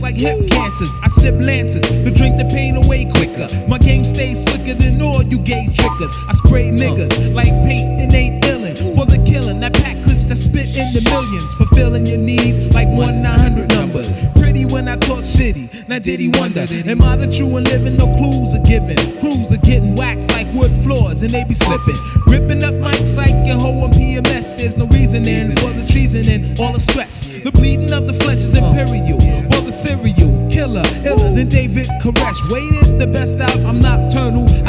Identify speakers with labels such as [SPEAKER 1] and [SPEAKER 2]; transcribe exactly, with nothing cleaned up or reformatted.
[SPEAKER 1] like hip cancers. I sip lances to drink the pain away quicker. My game stays slicker than all you gay trickers. I spray niggas like paint and ain't illin' for the killing. I pack clips that spit in the millions, fulfilling your needs like one nine hundred numbers. Pretty when I talk shitty, now did he wonder? Am I the true and living? No clues are given. Crews are getting waxed like wood floors and they be slipping. Ripping up mics like your hoe on P M S. There's no reasoning for the treason and all the stress. The bleeding of the flesh is imperial. For the serial killer, iller than David Koresh. Waited the best out, I'm nocturnal.